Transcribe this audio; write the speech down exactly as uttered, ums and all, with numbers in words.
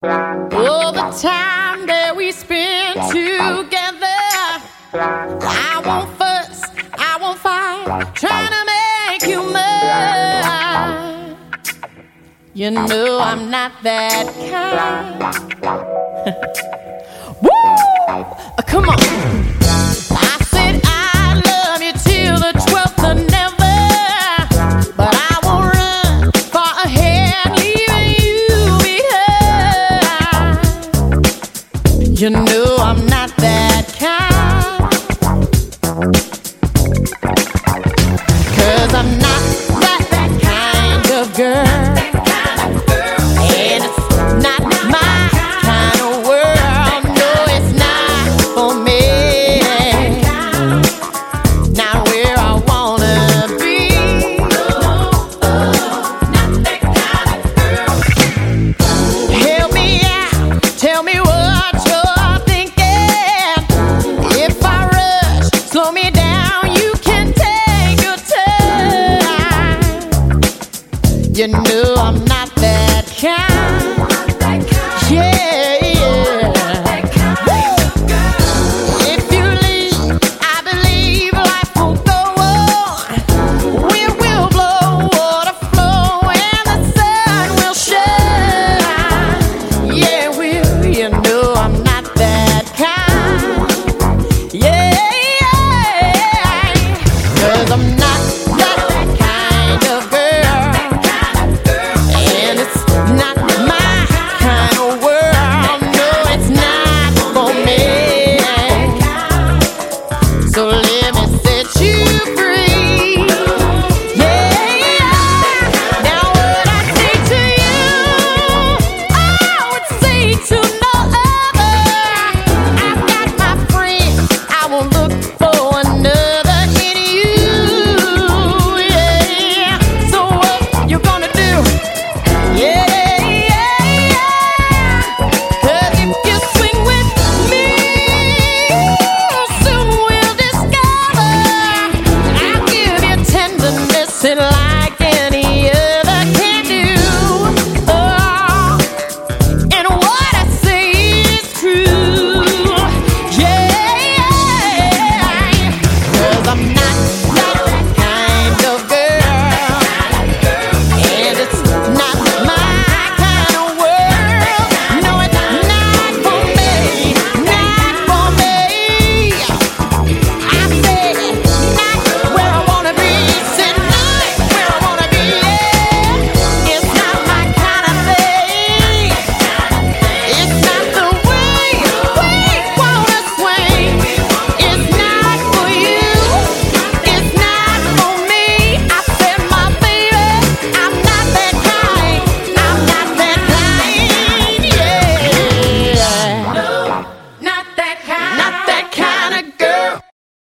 All the time that we spend together, I won't fuss, I won't fight, trying to make you mine. You know I'm not that kind. Woo! Uh, come on. I said I love you till the twelfth of never, but I won't run far ahead, leaving you behind. You know